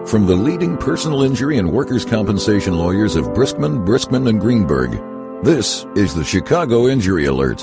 From the leading personal injury and workers' compensation lawyers of Briskman, Briskman & Greenberg, this is the Chicago Injury Alert.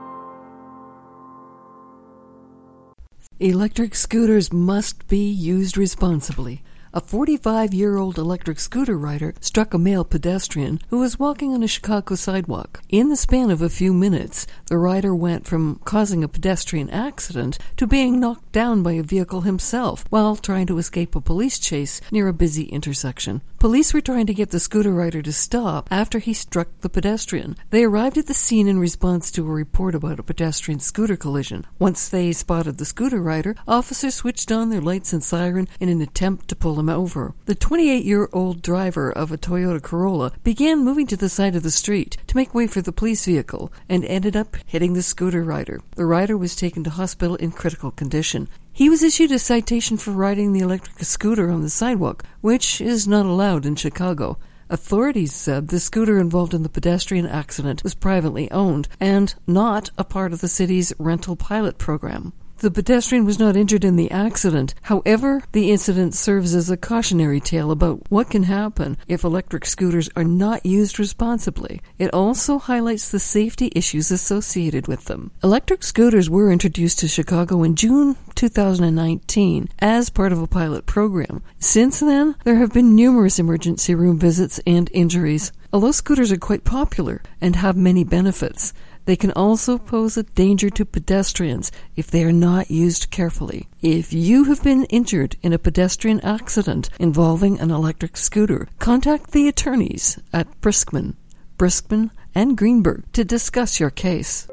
Electric scooters must be used responsibly. A 45-year-old electric scooter rider struck a male pedestrian who was walking on a Chicago sidewalk. In the span of a few minutes, the rider went from causing a pedestrian accident to being knocked down by a vehicle himself while trying to escape a police chase near a busy intersection. Police were trying to get the scooter rider to stop after he struck the pedestrian. They arrived at the scene in response to a report about a pedestrian scooter collision. Once they spotted the scooter rider, officers switched on their lights and siren in an attempt to pull him over. The 28-year-old driver of a Toyota Corolla began moving to the side of the street to make way for the police vehicle and ended up hitting the scooter rider. The rider was taken to hospital in critical condition. He was issued a citation for riding the electric scooter on the sidewalk, which is not allowed in Chicago. Authorities said the scooter involved in the pedestrian accident was privately owned and not a part of the city's rental pilot program. The pedestrian was not injured in the accident. However, the incident serves as a cautionary tale about what can happen if electric scooters are not used responsibly. It also highlights the safety issues associated with them. Electric scooters were introduced to Chicago in June 2019 as part of a pilot program. Since then, there have been numerous emergency room visits and injuries. Although scooters are quite popular and have many benefits, they can also pose a danger to pedestrians if they are not used carefully. If you have been injured in a pedestrian accident involving an electric scooter, contact the attorneys at Briskman, Briskman & Greenberg to discuss your case.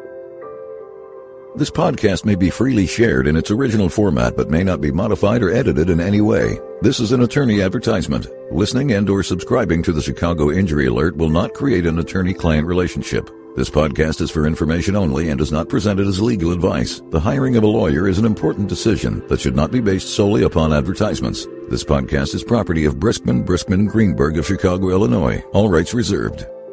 This podcast may be freely shared in its original format but may not be modified or edited in any way. This is an attorney advertisement. Listening and/or subscribing to the Chicago Injury Alert will not create an attorney-client relationship. This podcast is for information only and is not presented as legal advice. The hiring of a lawyer is an important decision that should not be based solely upon advertisements. This podcast is property of Briskman, Briskman & Greenberg of Chicago, Illinois. All rights reserved.